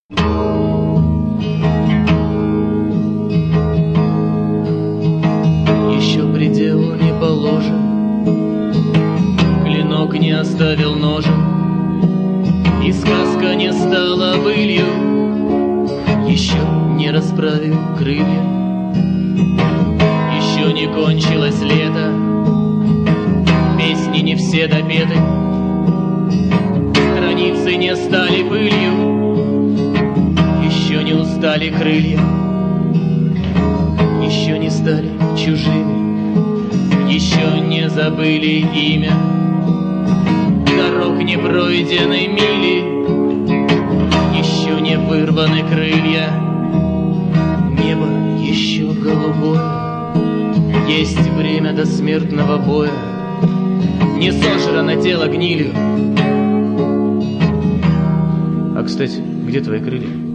Еще пределу не положен, клинок не оставил ножен, и сказка не стала былью, еще не расправил крылья. Еще не кончилось лето, песни не все допеты, страницы не стали пылью, еще не устали крылья, еще не стали чужими, еще не забыли имя дорог не пройденной мили, еще не вырваны крылья, небо еще голубое, есть время до смертного боя, не сожрано тело гнилью. А, кстати, где твои крылья?